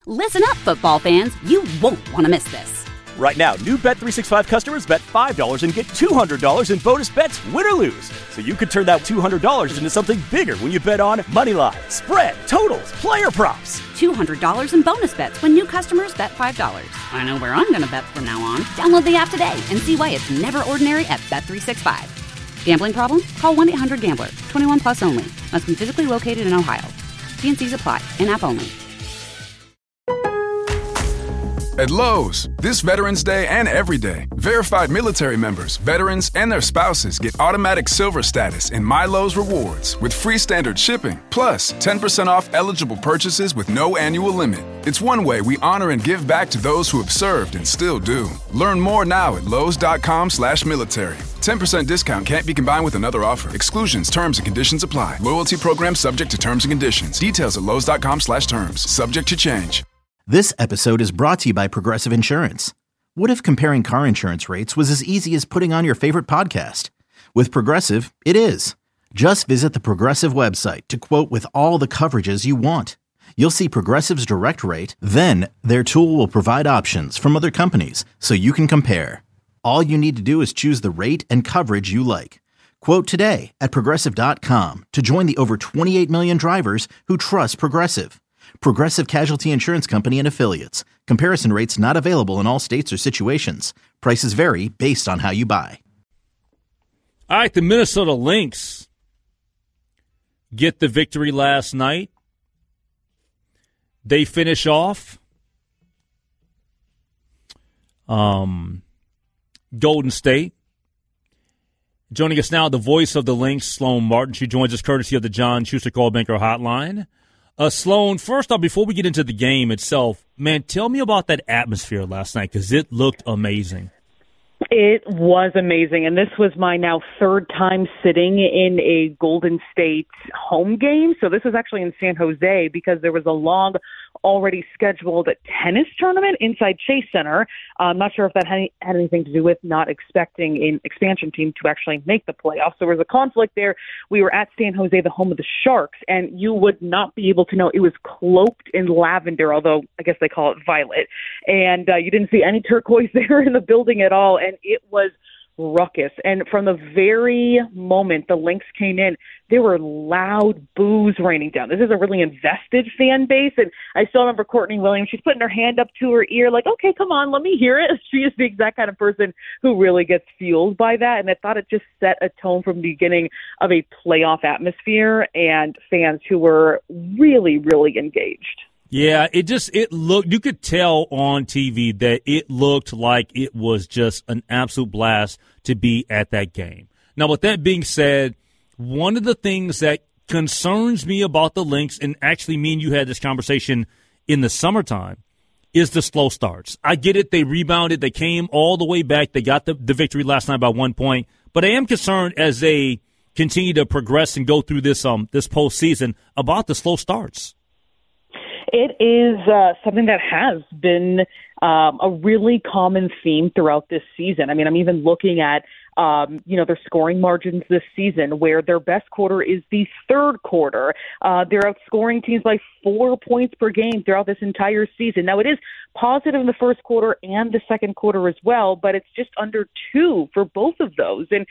Listen up, football fans. You won't want to miss this. Right now, new Bet365 customers bet $5 and get $200 in bonus bets, win or lose. So you could turn that $200 into something bigger when you bet on moneyline, spread, totals, player props. $200 in bonus bets when new customers bet $5. I know where I'm going to bet from now on. Download the app today and see why it's never ordinary at Bet365. Gambling problem? Call 1-800-GAMBLER. 21 plus only. Must be physically located in Ohio. T&Cs apply. In-app only. At Lowe's, this Veterans Day and every day, verified military members, veterans, and their spouses get automatic silver status in My Lowe's Rewards with free standard shipping, plus 10% off eligible purchases with no annual limit. It's one way we honor and give back to those who have served and still do. Learn more now at lowes.com/military. 10% discount can't be combined with another offer. Exclusions, terms, and conditions apply. Loyalty program subject to terms and conditions. Details at lowes.com/terms. Subject to change. This episode is brought to you by Progressive Insurance. What if comparing car insurance rates was as easy as putting on your favorite podcast? With Progressive, it is. Just visit the Progressive website to quote with all the coverages you want. You'll see Progressive's direct rate, then their tool will provide options from other companies so you can compare. All you need to do is choose the rate and coverage you like. Quote today at Progressive.com to join the over 28 million drivers who trust Progressive. Progressive Casualty Insurance Company and Affiliates. Comparison rates not available in all states or situations. Prices vary based on how you buy. All right, the Minnesota Lynx get the victory last night. They finish off Golden State. Joining us now, the voice of the Lynx, Sloan Martin. She joins us courtesy of the John Schuster Coldwell Banker Hotline. Sloan, first off, before we get into the game itself, man, tell me about that atmosphere last night because it looked amazing. It was amazing, and this was my now third time sitting in a Golden State home game. So this was actually in San Jose because there was a long, already scheduled tennis tournament inside Chase Center. I'm not sure if that had anything to do with not expecting an expansion team to actually make the playoffs. So there was a conflict there. We were at San Jose, the home of the Sharks, and you would not be able to know. It was cloaked in lavender, although I guess they call it violet. And you didn't see any turquoise there in the building at all. And it was ruckus. And from the very moment the Lynx came in, there were loud boos raining down. This is a really invested fan base. And I still remember Courtney Williams. She's putting her hand up to her ear like, okay, come on, let me hear it. She is the exact kind of person who really gets fueled by that. And I thought it just set a tone from the beginning of a playoff atmosphere and fans who were really, really engaged. Yeah, it looked, you could tell on TV that it looked like it was just an absolute blast to be at that game. Now, with that being said, one of the things that concerns me about the Lynx, and actually me and you had this conversation in the summertime, is the slow starts. I get it. They rebounded. They came all the way back. They got the victory last night by 1 point. But I am concerned as they continue to progress and go through this postseason about the slow starts. It is something that has been a really common theme throughout this season. I mean, I'm even looking at, their scoring margins this season where their best quarter is the third quarter. They're outscoring teams by 4 points per game throughout this entire season. Now, it is positive in the first quarter and the second quarter as well, but it's just under 2 for both of those. And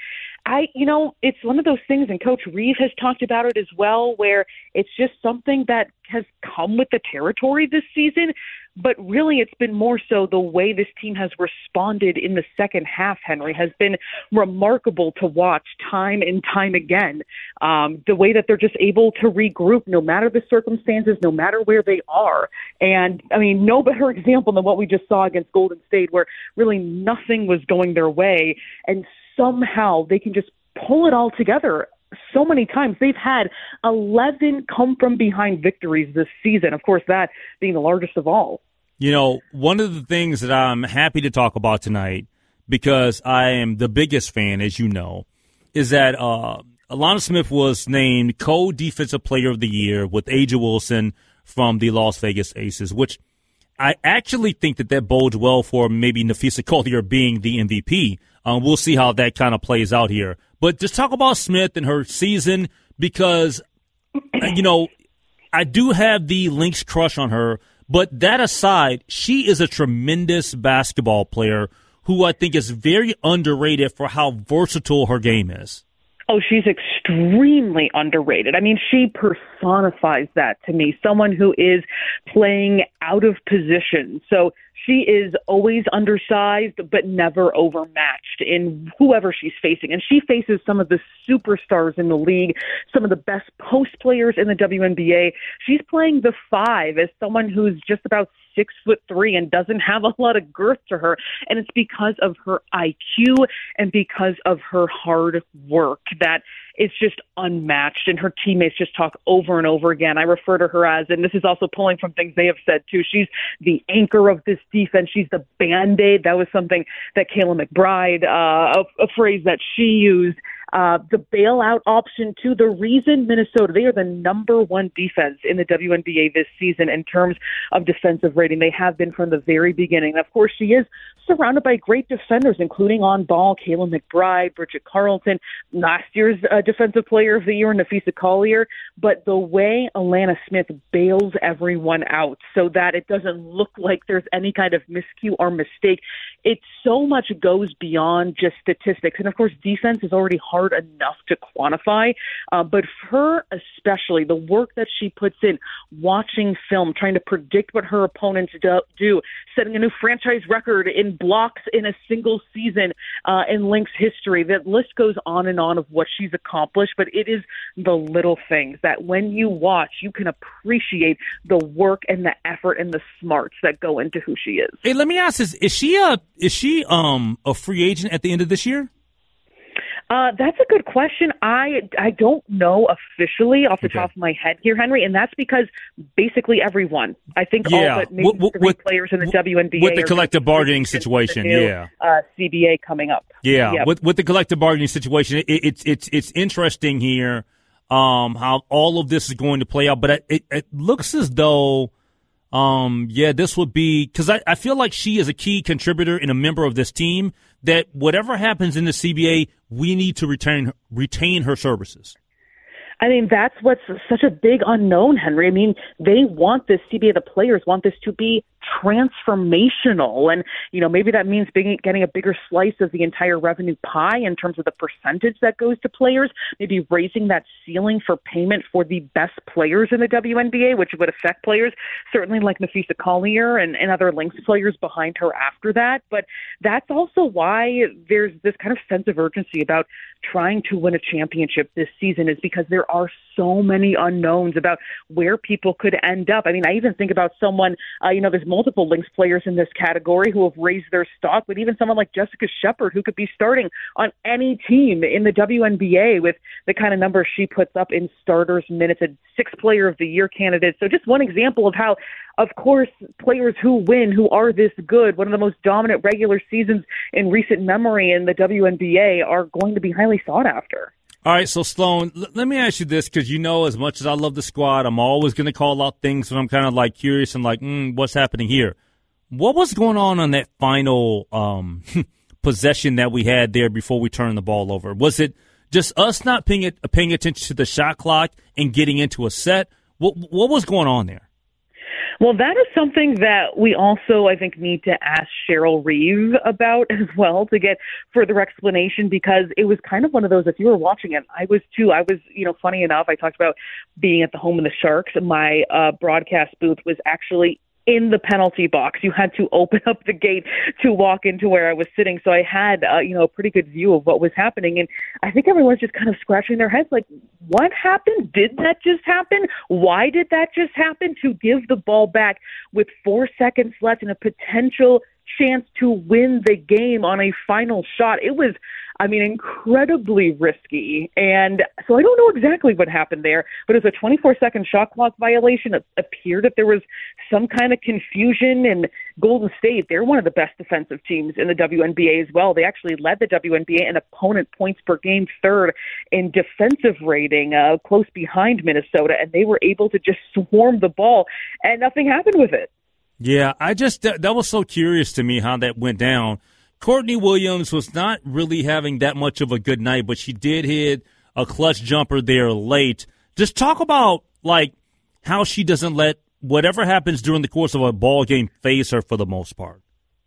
it's one of those things, and Coach Reeve has talked about it as well, where it's just something that has come with the territory this season. But really, it's been more so the way this team has responded in the second half, Henry, has been remarkable to watch time and time again. The way that they're just able to regroup no matter the circumstances, no matter where they are. And, I mean, no better example than what we just saw against Golden State, where really nothing was going their way. And somehow they can just pull it all together. So many times they've had 11 come-from-behind victories this season, of course, that being the largest of all. You know, one of the things that I'm happy to talk about tonight, because I am the biggest fan, as you know, is that Alana Smith was named co-defensive player of the year with Aja Wilson from the Las Vegas Aces, which I actually think that bodes well for maybe Napheesa Collier being the MVP. We'll see how that kind of plays out here. But just talk about Smith and her season, because, I do have the Lynx crush on her, But that aside, she is a tremendous basketball player who I think is very underrated for how versatile her game is. Oh, she's extremely underrated. I mean, she personifies that to me, someone who is playing out of position. So she is always undersized, but never overmatched in whoever she's facing. And she faces some of the superstars in the league, some of the best post players in the WNBA. She's playing the 5 as someone who's just about 6'3" and doesn't have a lot of girth to her. And it's because of her IQ and because of her hard work that it's just unmatched. And her teammates just talk over and over again. I refer to her as, and this is also pulling from things they have said too, she's the anchor of this defense. She's the Band-Aid. That was something that Kayla McBride, a phrase that she used. The bailout option, too. The reason Minnesota, they are the number 1 defense in the WNBA this season in terms of defensive rating. They have been from the very beginning. Of course, she is surrounded by great defenders, including on ball, Kayla McBride, Bridget Carlton, last year's Defensive Player of the Year, Nafisa Collier. But the way Alana Smith bails everyone out so that it doesn't look like there's any kind of miscue or mistake, it so much goes beyond just statistics. And, of course, defense is already hard enough to quantify, but for her especially, the work that she puts in, watching film, trying to predict what her opponents do, setting a new franchise record in blocks in a single season in Lynx history. That list goes on and on of what she's accomplished, but it is the little things that when you watch, you can appreciate the work and the effort and the smarts that go into who she is. Hey, let me ask this: is she a free agent at the end of this year? That's a good question. I don't know officially off the top of my head here, Henry, and that's because basically everyone, I think all but maybe 3 players in the WNBA with the collective bargaining situation, CBA coming up. Yeah, with the collective bargaining situation, it's interesting here how all of this is going to play out, but it looks as though this would be, because I feel like she is a key contributor and a member of this team, that whatever happens in the CBA, we need to retain her services. I mean, that's what's such a big unknown, Henry. I mean, they want this CBA, the players want this to be transformational. And, maybe that means getting a bigger slice of the entire revenue pie in terms of the percentage that goes to players, maybe raising that ceiling for payment for the best players in the WNBA, which would affect players, certainly like Nafisa Collier and other Lynx players behind her after that. But that's also why there's this kind of sense of urgency about trying to win a championship this season, is because there are so many unknowns about where people could end up. I mean, I even think about someone, there's multiple Lynx players in this category who have raised their stock, but even someone like Jessica Shepard, who could be starting on any team in the WNBA with the kind of numbers she puts up in starters minutes, a 6th Player of the Year candidate. So just one example of how, of course, players who win, who are this good, one of the most dominant regular seasons in recent memory in the WNBA, are going to be highly sought after. All right, so Sloan, let me ask you this, because as much as I love the squad, I'm always going to call out things when I'm kind of like curious and like, what's happening here? What was going on that final possession that we had there before we turned the ball over? Was it just us not paying attention to the shot clock and getting into a set? What was going on there? Well, that is something that we also, I think, need to ask Cheryl Reeve about as well to get further explanation, because it was kind of one of those, if you were watching it, I was too. I was, funny enough, I talked about being at the home of the Sharks. My broadcast booth was actually in the penalty box. You had to open up the gate to walk into where I was sitting. So I had, a pretty good view of what was happening. And I think everyone's just kind of scratching their heads like, what happened? Did that just happen? Why did that just happen? To give the ball back with 4 seconds left and a potential chance to win the game on a final shot. It was, incredibly risky. And so I don't know exactly what happened there, but it was a 24-second shot clock violation. It appeared that there was some kind of confusion, and Golden State, they're one of the best defensive teams in the WNBA as well. They actually led the WNBA in opponent points per game, 3rd in defensive rating, close behind Minnesota, and they were able to just swarm the ball, and nothing happened with it. Yeah, that was so curious to me how that went down. Courtney Williams was not really having that much of a good night, but she did hit a clutch jumper there late. Just talk about, how she doesn't let whatever happens during the course of a ball game phase her for the most part.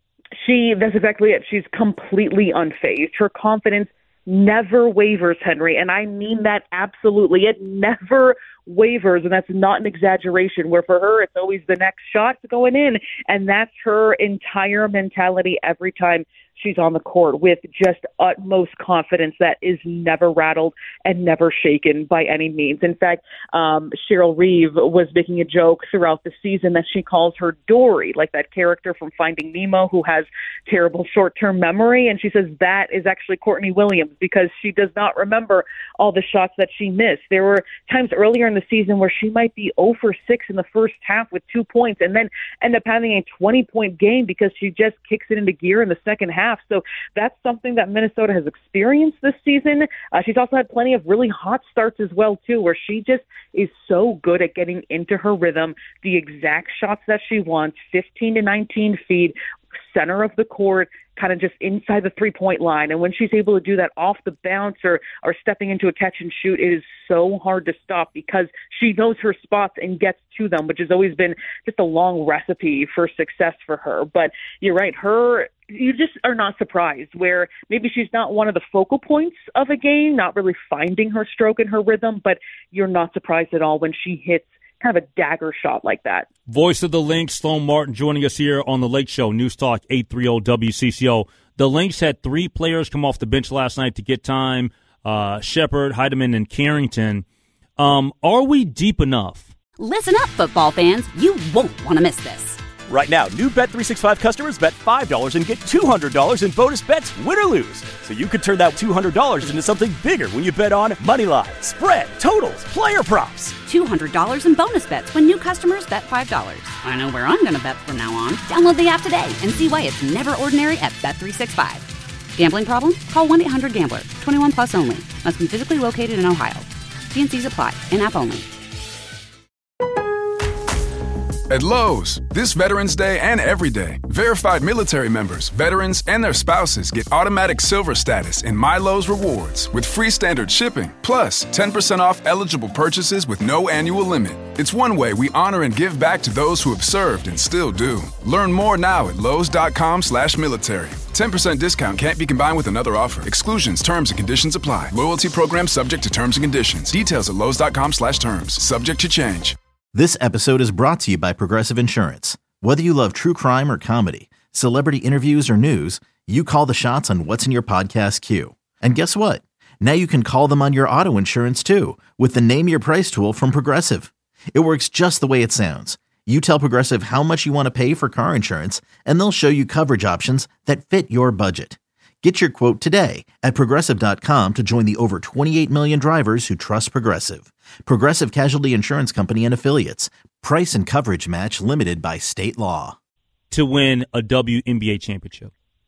That's exactly it. She's completely unfazed. Her confidence never wavers, Henry, and I mean that absolutely. It never wavers, and that's not an exaggeration, where for her it's always the next shot going in, and that's her entire mentality every time she's on the court, with just utmost confidence that is never rattled and never shaken by any means. In fact, Cheryl Reeve was making a joke throughout the season that she calls her Dory, like that character from Finding Nemo who has terrible short-term memory, and she says that is actually Courtney Williams because she does not remember all the shots that she missed. There were times earlier in the season where she might be 0 for 6 in the first half with 2 points and then end up having a 20-point game because she just kicks it into gear in the second half. So that's something that Minnesota has experienced this season. She's also had plenty of really hot starts as well, too, where she just is so good at getting into her rhythm, the exact shots that she wants, 15 to 19 feet, center of the court, kind of just inside the three-point line. And when she's able to do that off the bounce or stepping into a catch and shoot, it is so hard to stop because she knows her spots and gets to them, which has always been just a long recipe for success for her. But you're right, you just are not surprised where maybe she's not one of the focal points of a game, not really finding her stroke and her rhythm, but you're not surprised at all when she hits kind of a dagger shot like that. Voice of the Lynx, Sloan Martin, joining us here on the Lake Show, News Talk 830 WCCO. The Lynx had 3 players come off the bench last night to get time, Shepard, Heidemann, and Carrington. Are we deep enough? Listen up, football fans. You won't want to miss this. Right now, new Bet365 customers bet $5 and get $200 in bonus bets, win or lose. So you could turn that $200 into something bigger when you bet on Moneyline, spread, totals, player props. $200 in bonus bets when new customers bet $5. I know where I'm going to bet from now on. Download the app today and see why it's never ordinary at Bet365. Gambling problem? Call 1-800-GAMBLER. 21 plus only. Must be physically located in Ohio. T&Cs apply. In-app only. At Lowe's, this Veterans Day and every day, verified military members, veterans, and their spouses get automatic silver status in My Lowe's Rewards with free standard shipping, plus 10% off eligible purchases with no annual limit. It's one way we honor and give back to those who have served and still do. Learn more now at Lowes.com/military. 10% discount can't be combined with another offer. Exclusions, terms, and conditions apply. Loyalty program subject to terms and conditions. Details at Lowes.com/terms. Subject to change. This episode is brought to you by Progressive Insurance. Whether you love true crime or comedy, celebrity interviews or news, you call the shots on what's in your podcast queue. And guess what? Now you can call them on your auto insurance too with the Name Your Price tool from Progressive. It works just the way it sounds. You tell Progressive how much you want to pay for car insurance, and they'll show you coverage options that fit your budget. Get your quote today at Progressive.com to join the over 28 million drivers who trust Progressive. Progressive Casualty Insurance Company and Affiliates. Price and coverage match limited by state law. To win a WNBA championship.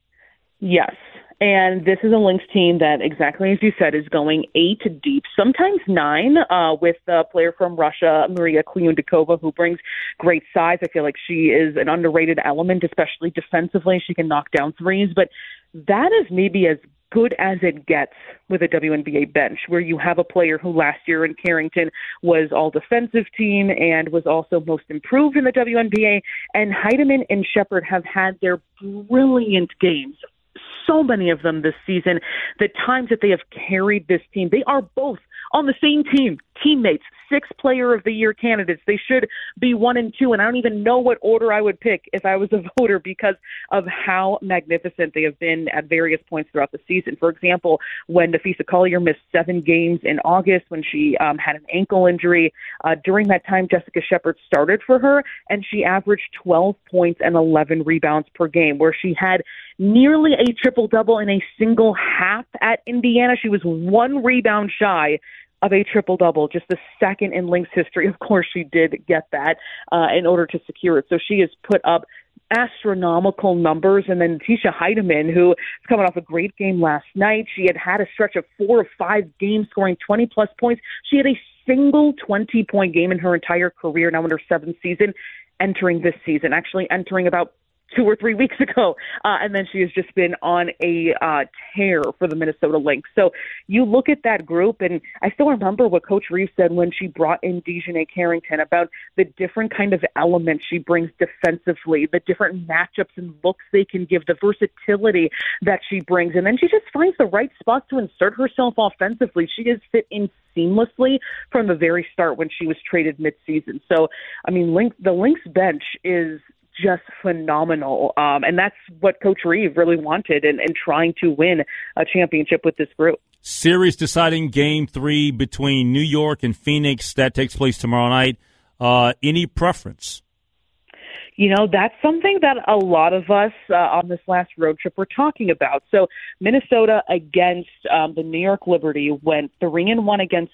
Yes. And this is a Lynx team that, exactly as you said, is going 8 deep, sometimes 9, with a player from Russia, Maria Kliundikova, who brings great size. I feel like she is an underrated element, especially defensively. She can knock down threes, but that is maybe as good as it gets with a WNBA bench, where you have a player who last year in Carrington was all defensive team and was also most improved in the WNBA. And Heidemann and Shepard have had their brilliant games, so many of them this season. The times that they have carried this team, they are both on the same team, teammates, 6 Player of the Year candidates. They should be 1 and 2, and I don't even know what order I would pick if I was a voter because of how magnificent they have been at various points throughout the season. For example, when Nafisa Collier missed 7 games in August, when she had an ankle injury, during that time, Jessica Shepard started for her, and she averaged 12 points and 11 rebounds per game, where she had nearly a triple-double in a single half at Indiana. She was 1 rebound shy of a triple-double, just the second in Lynx history. Of course, she did get that in order to secure it. So she has put up astronomical numbers. And then Tisha Heidemann, who is coming off a great game last night. She had a stretch of 4 or 5 games scoring 20-plus points. She had a single 20-point game in her entire career, now in her 7th season, entering this season, actually entering about 2 or 3 weeks ago. And then she has just been on a tear for the Minnesota Lynx. So you look at that group, and I still remember what Coach Reeves said when she brought in DiJonai Carrington about the different kind of elements she brings defensively, the different matchups and looks they can give, the versatility that she brings. And then she just finds the right spots to insert herself offensively. She has fit in seamlessly from the very start when she was traded midseason. So, I mean, the Lynx bench is just phenomenal. And that's what Coach Reeve really wanted in trying to win a championship with this group. Series deciding Game 3 between New York and Phoenix. That takes place tomorrow night. Any preference? You know, that's something that a lot of us on this last road trip were talking about. So Minnesota against the New York Liberty went 3-1 against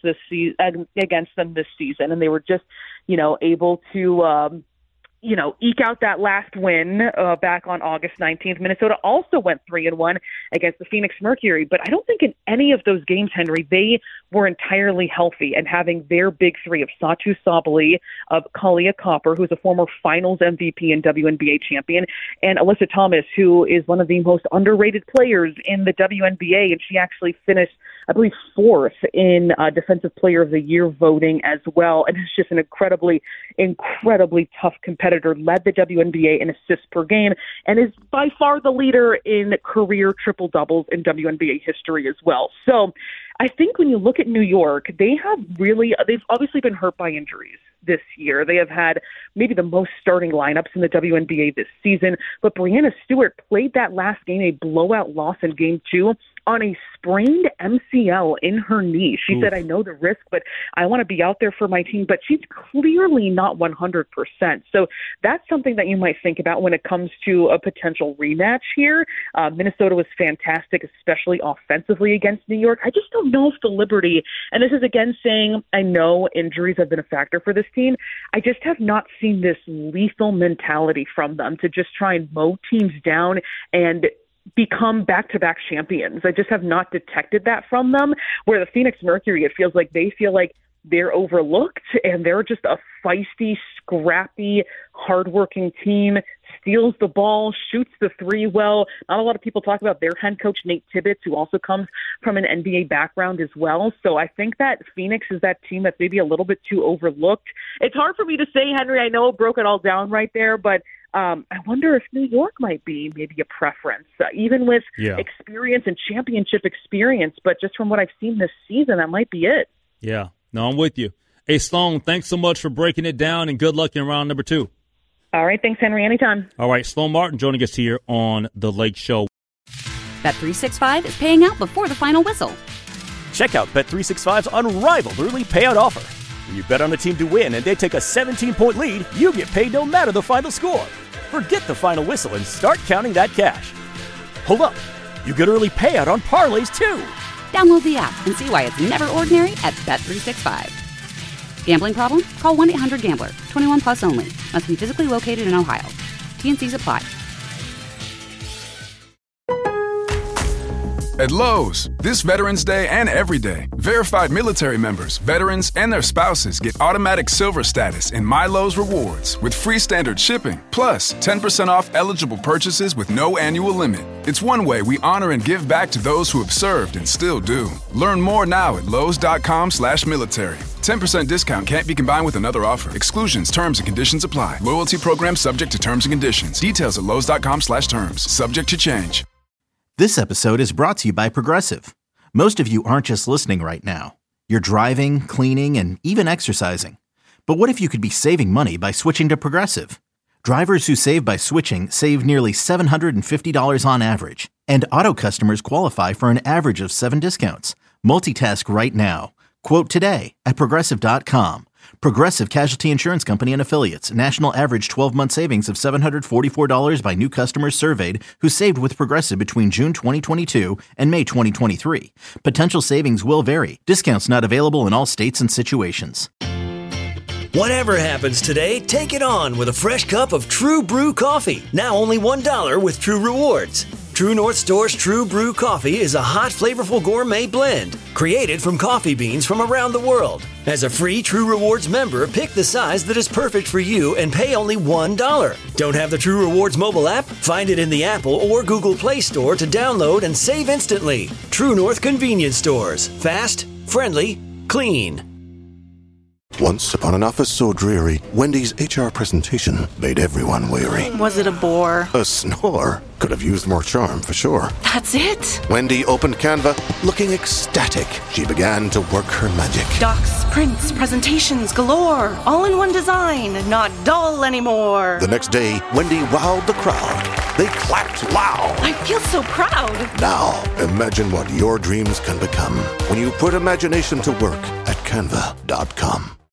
them this season, and they were just, able to eke out that last win back on August 19th. Minnesota also went 3-1 against the Phoenix Mercury, but I don't think in any of those games, Henry, they were entirely healthy and having their big three of Satu Sabally, of Kahleah Copper, who's a former Finals MVP and WNBA champion, and Alyssa Thomas, who is one of the most underrated players in the WNBA, and she actually finished, I believe, 4th in Defensive Player of the Year voting as well, and it's just an incredibly tough competitor. Led the WNBA in assists per game and is by far the leader in career triple-doubles in WNBA history as well. So I think when you look at New York, they've obviously been hurt by injuries this year. They have had maybe the most starting lineups in the WNBA this season, but Breanna Stewart played that last game, a blowout loss in Game 2, on a sprained MCL in her knee. She said, I know the risk, but I want to be out there for my team, but she's clearly not 100%. So that's something that you might think about when it comes to a potential rematch here. Minnesota was fantastic, especially offensively against New York. I just don't know if the Liberty, and this is again saying I know injuries have been a factor for this team, I just have not seen this lethal mentality from them to just try and mow teams down and become back-to-back champions. I just have not detected that from them, where the Phoenix Mercury, it feels like they feel like they're overlooked and they're just a feisty, scrappy, hardworking team, steals the ball, shoots the three well. Not a lot of people talk about their head coach, Nate Tibbetts, who also comes from an NBA background as well. So I think that Phoenix is that team that's maybe a little bit too overlooked. It's hard for me to say, Henry. I know it broke it all down right there, but I wonder if New York might be maybe a preference, even with experience and championship experience. But just from what I've seen this season, that might be it. Yeah. No, I'm with you. Hey, Sloan, thanks so much for breaking it down, and good luck in round number 2. All right. Thanks, Henry. Anytime. All right. Sloan Martin joining us here on The Lake Show. Bet365 is paying out before the final whistle. Check out Bet365's unrivaled early payout offer. When you bet on a team to win and they take a 17-point lead, you get paid no matter the final score. Forget the final whistle and start counting that cash. Hold up. You get early payout on parlays, too. Download the app and see why it's never ordinary at Bet365. Gambling problem? Call 1-800-GAMBLER. 21 plus only. Must be physically located in Ohio. T&Cs apply. At Lowe's, this Veterans Day and every day, verified military members, veterans, and their spouses get automatic silver status in My Lowe's Rewards with free standard shipping, plus 10% off eligible purchases with no annual limit. It's one way we honor and give back to those who have served and still do. Learn more now at Lowe's.com/military. 10% discount can't be combined with another offer. Exclusions, terms, and conditions apply. Loyalty program subject to terms and conditions. Details at Lowe's.com/terms. Subject to change. This episode is brought to you by Progressive. Most of you aren't just listening right now. You're driving, cleaning, and even exercising. But what if you could be saving money by switching to Progressive? Drivers who save by switching save nearly $750 on average. And auto customers qualify for an average of 7 discounts. Multitask right now. Quote today at Progressive.com. Progressive Casualty Insurance Company and Affiliates. National average 12-month savings of $744 by new customers surveyed who saved with Progressive between June 2022 and May 2023. Potential savings will vary. Discounts not available in all states and situations. Whatever happens today, take it on with a fresh cup of True Brew coffee. Now only $1 with True Rewards. True True North Store's True Brew Coffee is a hot, flavorful gourmet blend created from coffee beans from around the world. As a free True Rewards member, pick the size that is perfect for you and pay only $1. Don't have the True Rewards mobile app? Find it in the Apple or Google Play Store to download and save instantly. True North Convenience Stores. Fast, friendly, clean. Once upon an office so dreary, Wendy's HR presentation made everyone weary. Was it a bore? A snore. Could have used more charm, for sure. That's it? Wendy opened Canva, looking ecstatic. She began to work her magic. Docs, prints, presentations galore. All in one design, not dull anymore. The next day, Wendy wowed the crowd. They clapped loud. I feel so proud. Now, imagine what your dreams can become when you put imagination to work at Canva.com.